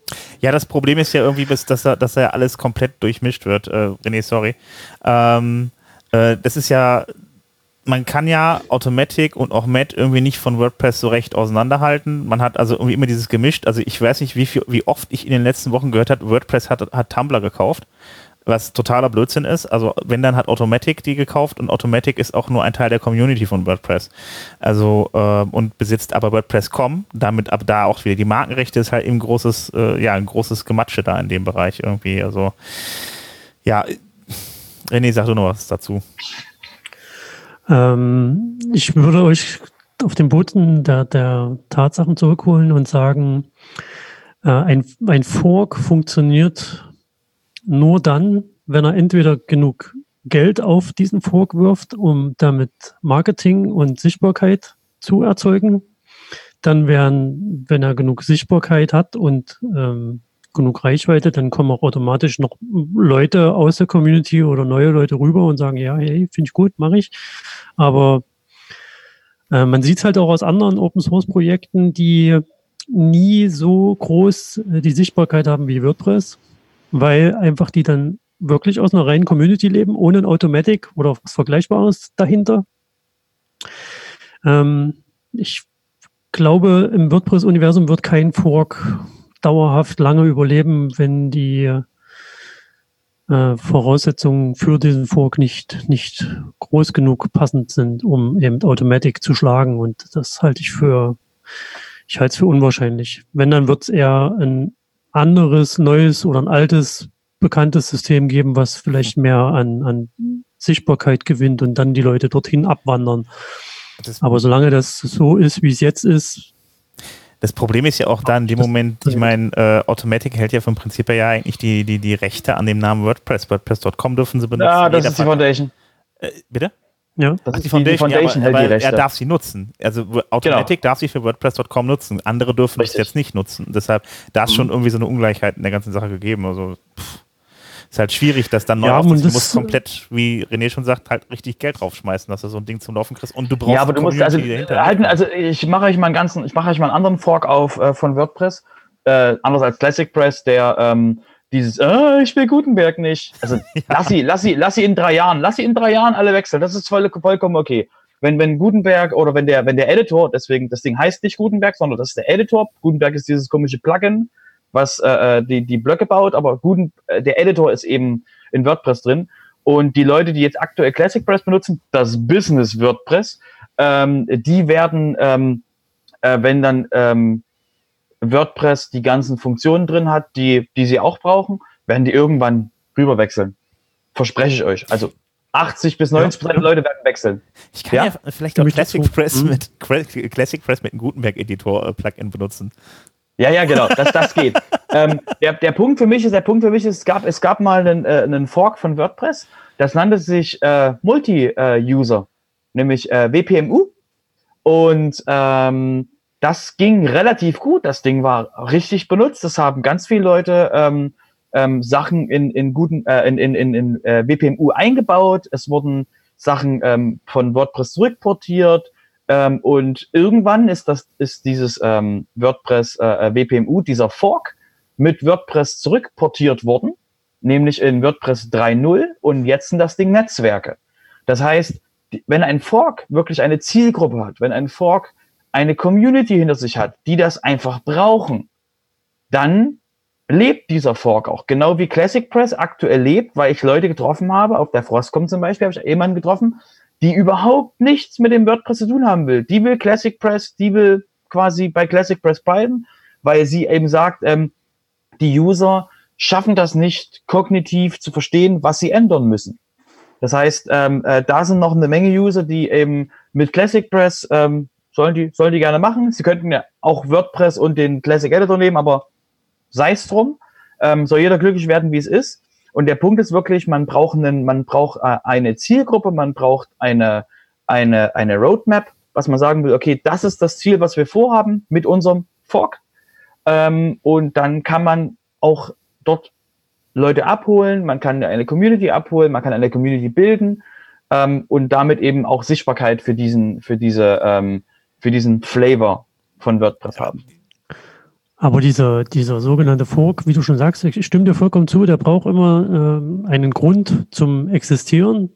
Ja, das Problem ist ja irgendwie, dass, dass, da, dass da ja alles komplett durchmischt wird. Äh, René, sorry. Ähm, äh, das ist ja, man kann ja Automatic und auch Matt irgendwie nicht von WordPress so recht auseinanderhalten. Man hat also irgendwie immer dieses gemischt. Also ich weiß nicht, wie, viel, wie oft ich in den letzten Wochen gehört habe, WordPress hat, hat Tumblr gekauft, was totaler Blödsinn ist. Also wenn, dann hat Automatic die gekauft und Automatic ist auch nur ein Teil der Community von WordPress. Also äh, und besitzt aber WordPress Punkt com, damit ab da auch wieder die Markenrechte, ist halt eben großes, äh, ja, ein großes Gematsche da in dem Bereich irgendwie. Also ja, René, sag du noch was dazu. Ähm, ich würde euch auf den Boden der, der Tatsachen zurückholen und sagen, äh, ein, ein Fork funktioniert nur dann, wenn er entweder genug Geld auf diesen Fork wirft, um damit Marketing und Sichtbarkeit zu erzeugen. Dann werden, wenn er genug Sichtbarkeit hat und ähm, genug Reichweite, dann kommen auch automatisch noch Leute aus der Community oder neue Leute rüber und sagen, ja, hey, finde ich gut, mache ich. Aber äh, man sieht es halt auch aus anderen Open-Source-Projekten, die nie so groß äh, die Sichtbarkeit haben wie WordPress, weil einfach die dann wirklich aus einer reinen Community leben, ohne ein Automatic oder was Vergleichbares dahinter. Ähm, ich glaube, im WordPress-Universum wird kein Fork dauerhaft lange überleben, wenn die äh, Voraussetzungen für diesen Fork nicht, nicht groß genug passend sind, um eben Automatic zu schlagen. Und das halte ich für, ich halte es für unwahrscheinlich. Wenn, dann wird es eher ein anderes, neues oder ein altes, bekanntes System geben, was vielleicht mehr an, an Sichtbarkeit gewinnt und dann die Leute dorthin abwandern. Das Aber solange das so ist, wie es jetzt ist. Das Problem ist ja auch da in dem Moment, ich meine, äh, Automatic hält ja vom Prinzip her ja eigentlich die, die, die Rechte an dem Namen WordPress. WordPress Punkt com dürfen sie benutzen. Ja, das ist die Foundation. Äh, bitte? Ja, das Ach, ist die Foundation, die Foundation ja, aber, aber er darf sie nutzen. Also Automatic genau. darf sie für WordPress Punkt com nutzen. Andere dürfen es jetzt nicht nutzen. Deshalb, da ist mhm. schon irgendwie so eine Ungleichheit in der ganzen Sache gegeben. Also, pff. Ist halt schwierig, dass dann neu ja, aufzuziehen. Du musst komplett, wie René schon sagt, halt richtig Geld draufschmeißen, dass du so ein Ding zum Laufen kriegst. Und du brauchst ja, aber du musst also, halten, also ich mache euch mal einen ganzen, ich mache euch mal einen anderen Fork auf äh, von WordPress, äh, anders als Classic Press, der ähm, dieses, äh, ich will Gutenberg nicht. Also ja. lass sie, lass sie, lass sie in drei Jahren, lass sie in drei Jahren alle wechseln. Das ist voll, vollkommen okay. Wenn, wenn Gutenberg oder wenn der, wenn der Editor, deswegen, das Ding heißt nicht Gutenberg, sondern das ist der Editor. Gutenberg ist dieses komische Plugin, was äh, die, die Blöcke baut, aber Guten, äh, der Editor ist eben in WordPress drin. Und die Leute, die jetzt aktuell Classic Press benutzen, das Business WordPress, ähm, die werden, ähm, äh, wenn dann ähm, WordPress die ganzen Funktionen drin hat, die, die sie auch brauchen, werden die irgendwann rüberwechseln. Verspreche ich euch. Also achtzig bis neunzig Prozent ja. der Leute werden wechseln. Ich kann ja, ja vielleicht auch Classic Press, mhm. mit, Classic Press mit einem Gutenberg-Editor-Plugin benutzen. Ja, ja, genau, das, das geht. ähm, der, der Punkt für mich ist, der Punkt für mich ist, es gab, es gab mal einen, äh, einen Fork von WordPress, das nannte sich äh, Multi-User, nämlich äh, W P M U. Und ähm, das ging relativ gut, das Ding war richtig benutzt, das haben ganz viele Leute ähm, ähm, Sachen in, in guten, äh, in, in, in, in äh, W P M U eingebaut, es wurden Sachen ähm, von WordPress zurückportiert. Ähm, und irgendwann ist das, ist dieses ähm, WordPress äh, W P M U, dieser Fork, mit WordPress zurückportiert worden, nämlich in WordPress drei Punkt null und jetzt sind das Ding Netzwerke. Das heißt, die, wenn ein Fork wirklich eine Zielgruppe hat, wenn ein Fork eine Community hinter sich hat, die das einfach brauchen, dann lebt dieser Fork auch. Genau wie Classic Press aktuell lebt, weil ich Leute getroffen habe, auf der Frostcom zum Beispiel habe ich jemanden getroffen, die überhaupt nichts mit dem WordPress zu tun haben will. Die will Classic Press, die will quasi bei Classic Press bleiben, weil sie eben sagt, ähm, die User schaffen das nicht, kognitiv zu verstehen, was sie ändern müssen. Das heißt, ähm, äh, da sind noch eine Menge User, die eben mit Classic Press, ähm, sollen die, sollen die gerne machen. Sie könnten ja auch WordPress und den Classic Editor nehmen, aber sei es drum. Ähm, soll jeder glücklich werden, wie es ist. Und der Punkt ist wirklich, man braucht einen, man braucht äh, eine Zielgruppe, man braucht eine, eine, eine Roadmap, was man sagen will, okay, das ist das Ziel, was wir vorhaben mit unserem Fork. Ähm, und dann kann man auch dort Leute abholen, man kann eine Community abholen, man kann eine Community bilden ähm, und damit eben auch Sichtbarkeit für diesen, für diese, ähm, für diesen Flavor von WordPress haben. Aber dieser, dieser sogenannte Fork, wie du schon sagst, ich stimme dir vollkommen zu, der braucht immer ähm, einen Grund zum Existieren.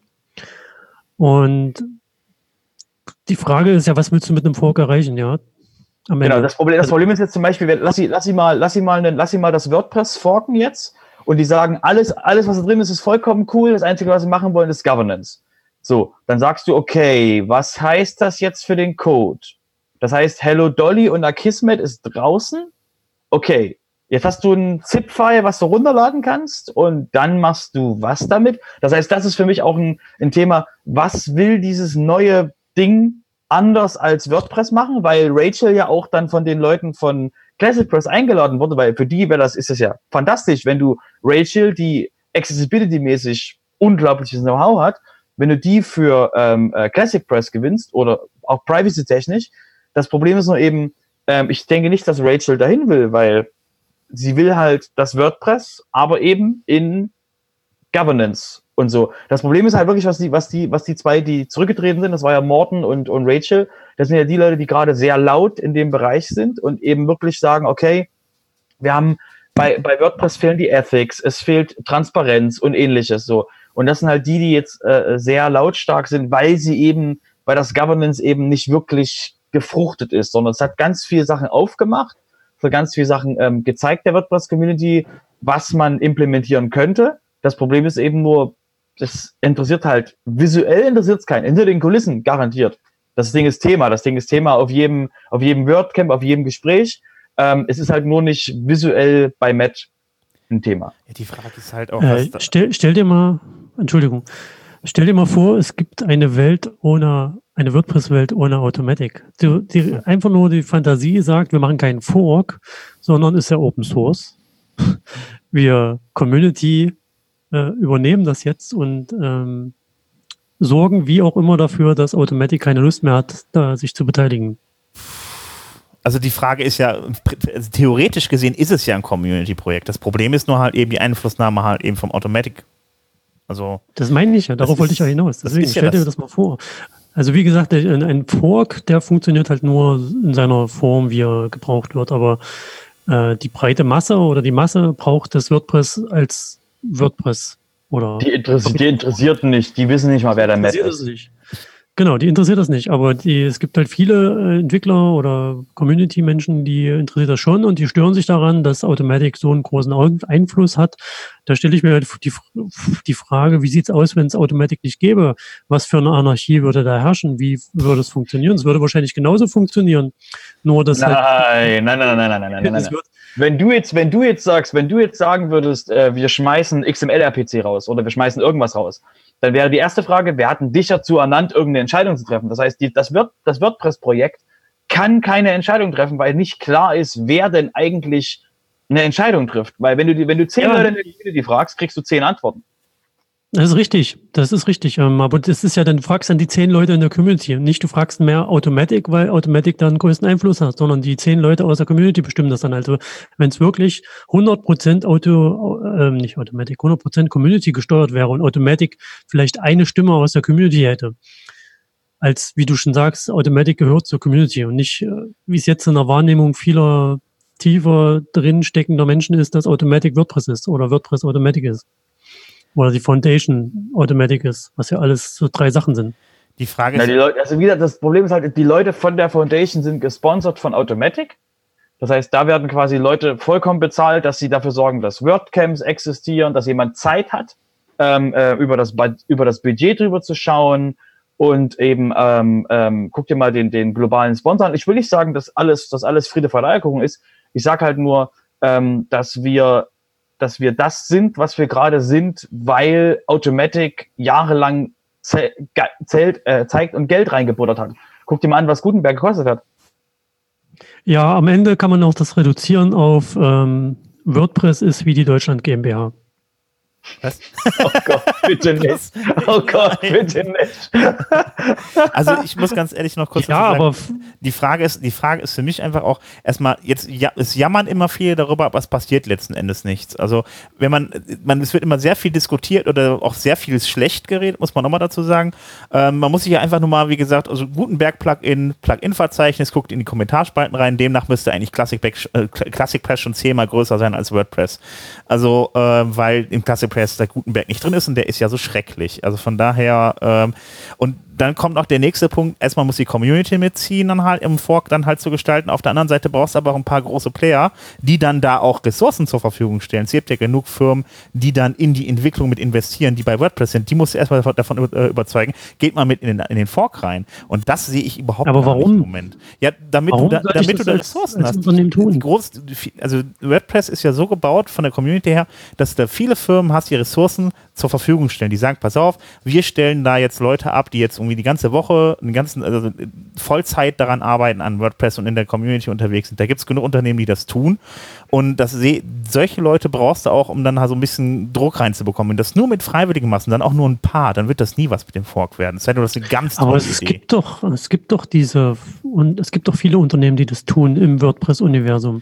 Und die Frage ist ja, was willst du mit einem Fork erreichen, ja? Am Genau, Ende. das Problem, das Problem ist jetzt zum Beispiel, wenn, lass sie, lass sie mal, lass sie mal, lass sie mal das WordPress forken jetzt und die sagen, alles, alles, was da drin ist, ist vollkommen cool. Das Einzige, was sie machen wollen, ist Governance. So, dann sagst du, okay, was heißt das jetzt für den Code? Das heißt, Hello Dolly und Akismet ist draußen. Okay, jetzt hast du ein ZIP-File, was du runterladen kannst und dann machst du was damit. Das heißt, das ist für mich auch ein, ein Thema, was will dieses neue Ding anders als WordPress machen, weil Rachel ja auch dann von den Leuten von Classic Press eingeladen wurde, weil für die wäre das, ist es ja fantastisch, wenn du Rachel, die Accessibility-mäßig unglaubliches Know-how hat, wenn du die für ähm, äh, Classic Press gewinnst oder auch Privacy-technisch. Das Problem ist nur eben, ähm, ich denke nicht, dass Rachel dahin will, weil sie will halt das WordPress, aber eben in Governance und so. Das Problem ist halt wirklich, was die, was die, was die zwei, die zurückgetreten sind, das war ja Morten und, und Rachel, das sind ja die Leute, die gerade sehr laut in dem Bereich sind und eben wirklich sagen, okay, wir haben bei, bei WordPress fehlen die Ethics, es fehlt Transparenz und ähnliches so. Und das sind halt die, die jetzt äh, sehr lautstark sind, weil sie eben, weil das Governance eben nicht wirklich gefruchtet ist, sondern es hat ganz viele Sachen aufgemacht, für ganz viele Sachen ähm, gezeigt der WordPress-Community, was man implementieren könnte. Das Problem ist eben nur, das interessiert halt, visuell interessiert es keinen, hinter den Kulissen garantiert. Das Ding ist Thema, das Ding ist Thema auf jedem, auf jedem WordCamp, auf jedem Gespräch. Ähm, es ist halt nur nicht visuell bei Matt ein Thema. Ja, die Frage ist halt auch, Äh, was stell, stell dir mal, Entschuldigung, stell dir mal vor, es gibt eine Welt ohne, eine WordPress-Welt ohne Automatic. Die, die, einfach nur die Fantasie sagt, wir machen keinen Fork, sondern ist ja Open Source. Wir Community äh, übernehmen das jetzt und ähm, sorgen wie auch immer dafür, dass Automatic keine Lust mehr hat, da sich zu beteiligen. Also die Frage ist ja, also theoretisch gesehen ist es ja ein Community-Projekt. Das Problem ist nur halt eben die Einflussnahme halt eben vom Automatic. Also das meine ich ja, darauf ist, wollte ich ja hinaus. Deswegen ja stell dir das, das mal vor. Also wie gesagt, ein, ein Fork, der funktioniert halt nur in seiner Form, wie er gebraucht wird, aber äh, die breite Masse oder die Masse braucht das WordPress als WordPress. Oder die, interessiert, die Interessierten nicht, die wissen nicht mal, wer der Matt ist. Nicht. Genau, die interessiert das nicht, aber die, es gibt halt viele Entwickler oder Community-Menschen, die interessiert das schon und die stören sich daran, dass Automatic so einen großen Einfluss hat. Da stelle ich mir halt die, die Frage, wie sieht's aus, wenn es Automatic nicht gäbe? Was für eine Anarchie würde da herrschen? Wie würde es funktionieren? Es würde wahrscheinlich genauso funktionieren, nur dass nein, halt... Nein, nein, nein, nein, nein, nein, nein, nein, nein. Wird, wenn du jetzt, wenn du jetzt sagst, wenn du jetzt sagen würdest, äh, wir schmeißen X M L R P C raus oder wir schmeißen irgendwas raus, dann wäre die erste Frage, wer hat denn dich dazu ernannt, irgendeine Entscheidung zu treffen? Das heißt, die, das, Word, das WordPress-Projekt kann keine Entscheidung treffen, weil nicht klar ist, wer denn eigentlich eine Entscheidung trifft. Weil wenn du, die, wenn du zehn ja. Leute in der Community fragst, kriegst du zehn Antworten. Das ist richtig, das ist richtig. Aber das ist ja dann, du fragst dann die zehn Leute in der Community und nicht, du fragst mehr Automatic, weil Automatic dann den größten Einfluss hat, sondern die zehn Leute aus der Community bestimmen das dann. Also wenn es wirklich hundert Prozent Auto, äh, nicht Automatic, hundert Prozent Community gesteuert wäre und Automatic vielleicht eine Stimme aus der Community hätte, als, wie du schon sagst, Automatic gehört zur Community und nicht, wie es jetzt in der Wahrnehmung vieler tiefer drin steckender Menschen ist, dass Automatic WordPress ist oder WordPress Automatic ist. Oder die Foundation Automatic ist, was ja alles so drei Sachen sind. Die Frage ist... ist... Ja, die Leute, also wieder, das Problem ist halt, die Leute von der Foundation sind gesponsert von Automatic. Das heißt, da werden quasi Leute vollkommen bezahlt, dass sie dafür sorgen, dass WordCamps existieren, dass jemand Zeit hat, ähm, äh, über, das, über das Budget drüber zu schauen und eben, ähm, ähm, guck dir mal den, den globalen Sponsor an. Ich will nicht sagen, dass alles, dass alles Friede vor der Eierkuchen ist. Ich sage halt nur, ähm, dass wir dass wir das sind, was wir gerade sind, weil Automatic jahrelang zäh- zählt, äh, zeigt und Geld reingebuttert hat. Guck dir mal an, was Gutenberg gekostet hat. Ja, am Ende kann man auch das reduzieren auf ähm, WordPress ist wie die Deutschland GmbH. Was? Oh Gott, bitte nicht. Oh Gott, bitte nicht. Also ich muss ganz ehrlich noch kurz Ja, dazu aber sagen, die Frage ist, die Frage ist für mich einfach auch erstmal, jetzt ja, es jammern immer viele darüber, aber es passiert letzten Endes nichts. Also wenn man, man, es wird immer sehr viel diskutiert oder auch sehr viel schlecht geredet, muss man nochmal dazu sagen. Ähm, man muss sich ja einfach nur mal, wie gesagt, also Gutenberg-Plugin, Plugin-Verzeichnis, guckt in die Kommentarspalten rein, demnach müsste eigentlich Classic, Back, äh, Classic Press schon zehnmal größer sein als WordPress. Also, äh, weil im Classic Press der Gutenberg nicht drin ist und der ist ja so schrecklich. Also von daher, ähm, und dann kommt noch der nächste Punkt, erstmal muss die Community mitziehen, dann halt im Fork dann halt zu gestalten. Auf der anderen Seite brauchst du aber auch ein paar große Player, die dann da auch Ressourcen zur Verfügung stellen. Es gibt ja genug Firmen, die dann in die Entwicklung mit investieren, die bei WordPress sind. Die musst du erstmal davon überzeugen, geht mal mit in den, in den Fork rein. Und das sehe ich überhaupt aber gar warum? nicht im Moment. Ja, damit Warum du da, soll ich damit du das da als- Ressourcen als hast. Unternehmen tun? Die groß, also WordPress ist ja so gebaut von der Community her, dass da viele Firmen hast, die Ressourcen zur Verfügung stellen. Die sagen, pass auf, wir stellen da jetzt Leute ab, die jetzt irgendwie die ganze Woche, den ganzen, also Vollzeit daran arbeiten an WordPress und in der Community unterwegs sind. Da gibt es genug Unternehmen, die das tun. Und das seh, solche Leute brauchst du auch, um dann halt so ein bisschen Druck reinzubekommen. Wenn das nur mit Freiwilligen machst und dann auch nur ein paar, dann wird das nie was mit dem Fork werden. Es sei denn, du hast eine ganz Aber tolle es Idee. gibt doch, es gibt doch diese, und es gibt doch viele Unternehmen, die das tun im WordPress-Universum.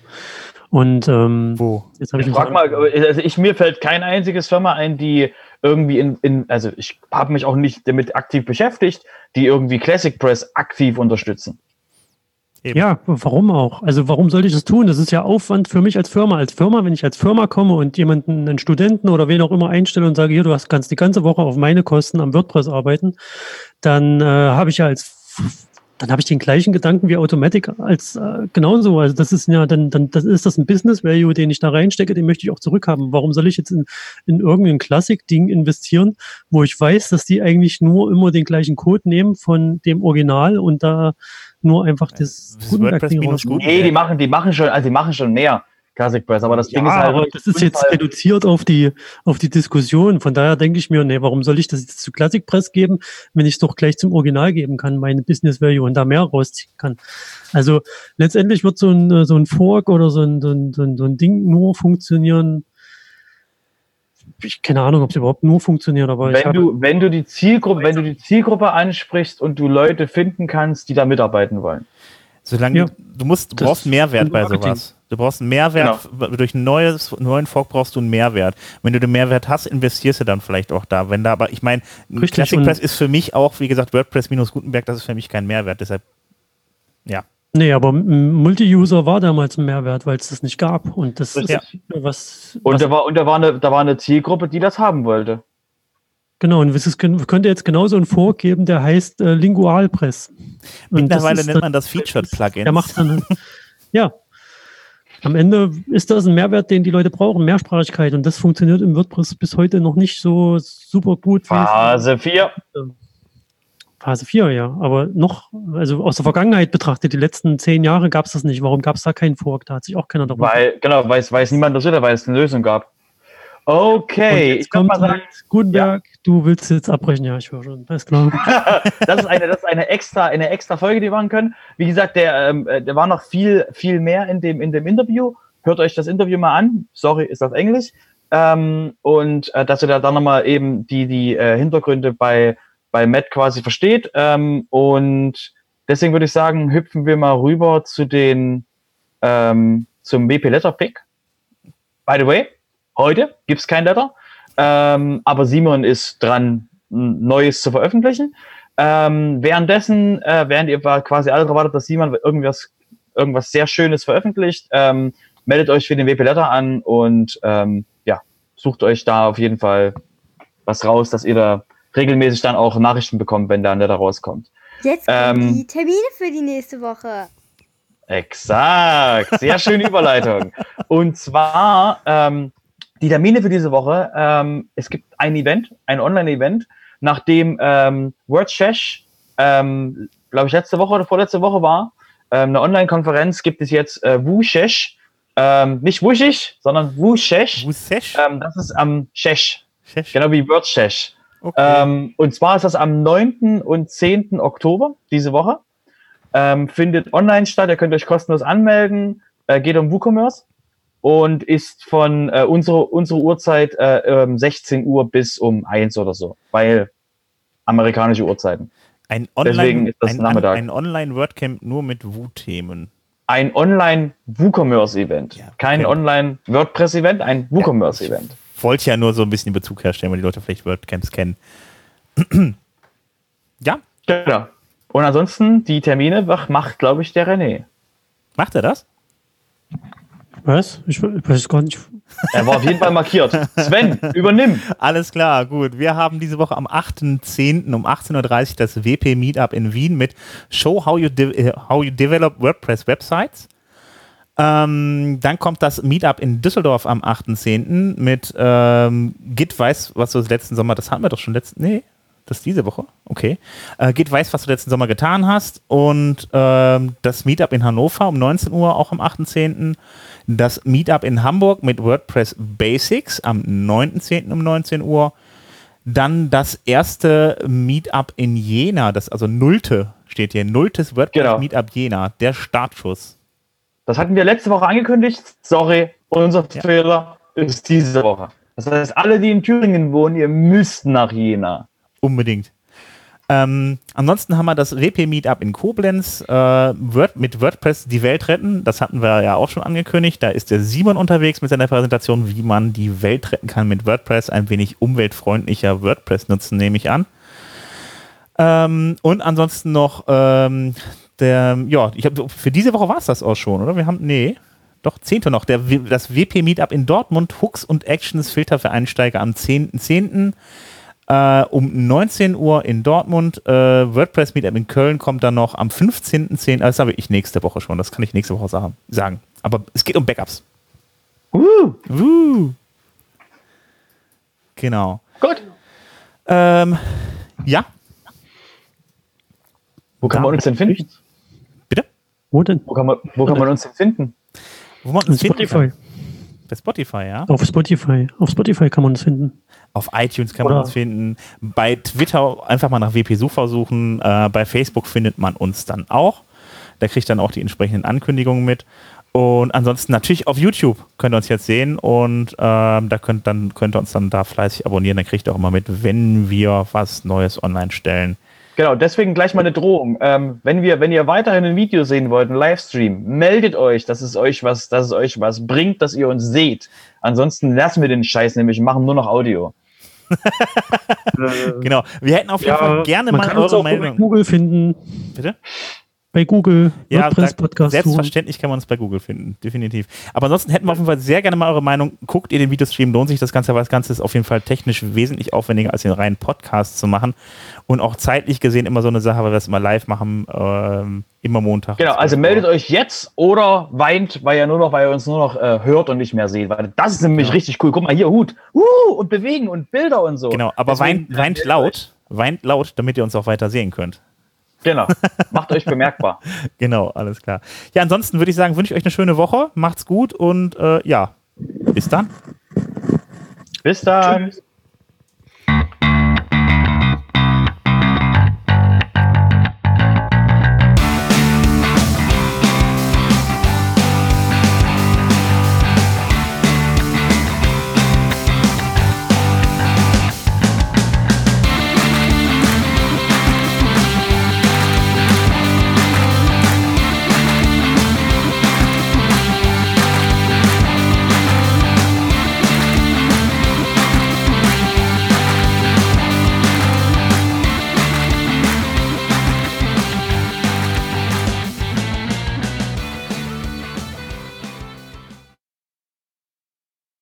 Und ähm, Wo? jetzt habe ich Ich frag mal, also ich, mir fällt kein einziges Firma ein, die irgendwie in, in also ich habe mich auch nicht damit aktiv beschäftigt, die irgendwie Classic Press aktiv unterstützen. Eben. Ja, warum auch? Also warum sollte ich das tun? Das ist ja Aufwand für mich als Firma. Als Firma, wenn ich als Firma komme und jemanden, einen Studenten oder wen auch immer einstelle und sage, hier, du hast, kannst die ganze Woche auf meine Kosten am WordPress arbeiten, dann äh, habe ich ja als dann habe ich den gleichen Gedanken wie Automatic als äh, genauso. Also das ist ja dann, dann das ist das ein Business Value, den ich da reinstecke, den möchte ich auch zurückhaben. Warum soll ich jetzt in, in irgendein Klassik-Ding investieren, wo ich weiß, dass die eigentlich nur immer den gleichen Code nehmen von dem Original und da nur einfach das Das Gutenberg-Ding WordPress minus rausnehmen? Gutenberg. Nee, die machen, die machen schon, also die machen schon mehr Classic Press, aber das Ding Ja, ist halt. aber das ist jetzt halt, reduziert auf die, auf die Diskussion. Von daher denke ich mir, nee, warum soll ich das jetzt zu Classic Press geben, wenn ich es doch gleich zum Original geben kann, meine Business Value und da mehr rausziehen kann. Also letztendlich wird so ein, so ein Fork oder so ein, so ein, so ein, so ein Ding nur funktionieren. Ich keine Ahnung, ob es überhaupt nur funktioniert, aber ich wenn habe, du, wenn du die Zielgruppe, wenn du die Zielgruppe ansprichst und du Leute finden kannst, die da mitarbeiten wollen. Solange Ja. du musst, du Das brauchst Mehrwert ist bei Marketing. sowas. Du brauchst einen Mehrwert, durch einen neues, neuen Fork brauchst du einen Mehrwert. Wenn du den Mehrwert hast, investierst du dann vielleicht auch da. Wenn da, aber ich meine, Richtig, Classic und- Press ist für mich auch, wie gesagt, WordPress minus Gutenberg, das ist für mich kein Mehrwert. Deshalb, ja. nee, aber m- Multi-User war damals ein Mehrwert, weil es das nicht gab. Und das Richtig. ist was, Und was da war, und da war eine, da war eine Zielgruppe, die das haben wollte. genau, und es kön- könnte jetzt genauso einen Fork geben, der heißt äh, Lingualpress. Und Mittlerweile das ist nennt dann- man das Featured-Plugin. Der macht dann, ja. Am Ende ist das ein Mehrwert, den die Leute brauchen, Mehrsprachigkeit. Und das funktioniert im WordPress bis heute noch nicht so super gut. wie es- Phase vier. Phase vier, ja. Aber noch, also aus der Vergangenheit betrachtet, die letzten zehn Jahre gab es das nicht. Warum gab es da keinen Fork? Da hat sich auch keiner darum. Weil, genau, weil es, weil es niemand interessiert hat, weil es eine Lösung gab. Okay, Und jetzt ich würde kommt mal sagen, halt Gutenberg, du willst jetzt abbrechen, ja, ich höre schon, alles klar. das ist eine, das ist eine extra, eine extra Folge, die wir machen können. Wie gesagt, der, ähm, äh, der war noch viel, viel mehr in dem, in dem Interview. Hört euch das Interview mal an. Sorry, ist auf Englisch. Ähm, und äh, dass ihr da dann nochmal eben die, die äh, Hintergründe bei, bei Matt quasi versteht. Ähm, und deswegen würde ich sagen, hüpfen wir mal rüber zu den, ähm, zum W P Letter Pick. By the way, heute gibt's kein Letter. Ähm, aber Simon ist dran, ein Neues zu veröffentlichen. Ähm, währenddessen, äh, während ihr quasi alle darauf wartet, dass Simon irgendwas, irgendwas sehr Schönes veröffentlicht, ähm, meldet euch für den W P Letter an und ähm, ja, sucht euch da auf jeden Fall was raus, dass ihr da regelmäßig dann auch Nachrichten bekommt, wenn da ein Letter rauskommt. Jetzt kommen Ähm, die Termine für die nächste Woche. Exakt, sehr schöne Überleitung. Und zwar ähm, die Termine für diese Woche. Ähm, es gibt ein Event, ein Online-Event, nachdem ähm, WordShash, ähm, glaube ich, letzte Woche oder vorletzte Woche war, ähm, eine Online-Konferenz, gibt es jetzt äh, WooShash. Ähm, nicht wuschig, sondern WooShash. Wusesh? Ähm, das ist am Shash, Shesh? genau wie WordShash. Okay. Ähm, und zwar ist das am neunten und zehnten Oktober diese Woche. Ähm, findet online statt, ihr könnt euch kostenlos anmelden. Äh, geht um WooCommerce. und ist von äh, unsere, unsere Uhrzeit äh, ähm, sechzehn Uhr bis um eins oder so, weil amerikanische Uhrzeiten. Ein Deswegen Online, ist das ein, Nachmittag. ein Online-WordCamp nur mit Wut-Themen. Ein Online-WooCommerce-Event. Ja, Kein okay. Online-WordPress-Event, ein WooCommerce-Event. Wollte ja nur so ein bisschen den Bezug herstellen, weil die Leute vielleicht WordCamps kennen. Ja, Genau. Und ansonsten, die Termine macht, glaube ich, der René. macht er das? Was? Ich, ich weiß gar nicht. Er war auf jeden Fall markiert. Sven, übernimm. Alles klar, gut. Wir haben diese Woche am achten zehnten um achtzehn Uhr dreißig das W P Meetup in Wien mit Show How You, de how you Develop WordPress Websites. Ähm, dann kommt das Meetup in Düsseldorf am achten zehnten mit ähm, Git weiß, was du letzten Sommer, das hatten wir doch schon letzten, nee, das ist diese Woche, okay. Äh, Git weiß, was du letzten Sommer getan hast und ähm, das Meetup in Hannover um neunzehn Uhr, auch am achten zehnten Das Meetup in Hamburg mit WordPress Basics am neunten zehnten um neunzehn Uhr. Dann das erste Meetup in Jena, das also nullte, steht hier, nulltes WordPress Genau. Meetup Jena, der Startschuss. Das hatten wir letzte Woche angekündigt. Sorry, unser Ja. Fehler ist diese Woche. Das heißt, alle, die in Thüringen wohnen, ihr müsst nach Jena. Unbedingt. Ähm, ansonsten haben wir das W P Meetup in Koblenz äh, Word, mit WordPress die Welt retten. Das hatten wir ja auch schon angekündigt. Da ist der Simon unterwegs mit seiner Präsentation, wie man die Welt retten kann mit WordPress. Ein wenig umweltfreundlicher WordPress nutzen, nehme ich an. Ähm, und ansonsten noch ähm, der, ja, ich hab, für diese Woche war es das auch schon, oder? Wir haben, nee, doch, zehnte noch, der, das W P Meetup in Dortmund, Hooks und Actions, Filter für Einsteiger am zehnten zehnten Äh, um neunzehn Uhr in Dortmund. Äh, WordPress Meetup in Köln kommt dann noch am fünfzehnten zehnten Das habe ich nächste Woche schon. Das kann ich nächste Woche sagen. sagen. Aber es geht um Backups. Uh, Uh. Genau. gut. Ähm, ja, Wo kann man uns denn finden? bitte? Wo denn? Wo kann man, wo kann man uns denn finden? Wo man Auf uns finden Spotify. kann. Bei Spotify, ja. Auf Spotify. Auf Spotify kann man uns finden. Auf iTunes kann man Oder- uns finden. Bei Twitter einfach mal nach W P Sucher suchen. Äh, bei Facebook findet man uns dann auch. Da kriegt dann auch die entsprechenden Ankündigungen mit. Und ansonsten natürlich auf YouTube könnt ihr uns jetzt sehen und ähm, da könnt, dann, könnt ihr uns dann da fleißig abonnieren. Dann kriegt ihr auch immer mit, wenn wir was Neues online stellen. Genau, deswegen gleich mal eine Drohung. Ähm, wenn wir, wenn ihr weiterhin ein Video sehen wollt, ein Livestream, meldet euch, dass es euch was, dass es euch was bringt, dass ihr uns seht. Ansonsten lassen wir den Scheiß nämlich und machen nur noch Audio. Genau. Wir hätten auf jeden Ja, Fall gerne man mal kann uns eure auch bei Meinung. Google finden. Bitte? Bei Google. Ja, WordPress da, Podcast suchen. selbstverständlich kann man uns bei Google finden, definitiv. Aber ansonsten hätten wir auf jeden Fall sehr gerne mal eure Meinung. Guckt ihr den Videostream, lohnt sich das Ganze, weil das Ganze ist auf jeden Fall technisch wesentlich aufwendiger als den reinen Podcast zu machen. Und auch zeitlich gesehen immer so eine Sache, weil wir das immer live machen, ähm, immer Montag. Genau, also meldet euch jetzt oder weint, weil ihr nur noch, weil ihr uns nur noch äh, hört und nicht mehr seht. Weil das ist nämlich Genau. richtig cool. Guck mal hier, Hut. Uh, und bewegen und Bilder und so. Genau, aber Deswegen, weint, weint laut, weint laut, damit ihr uns auch weiter sehen könnt. Genau. Macht euch bemerkbar. Genau, alles klar. Ja, ansonsten würde ich sagen, wünsche ich euch eine schöne Woche, macht's gut und äh, ja, bis dann. Bis dann. Tschüss.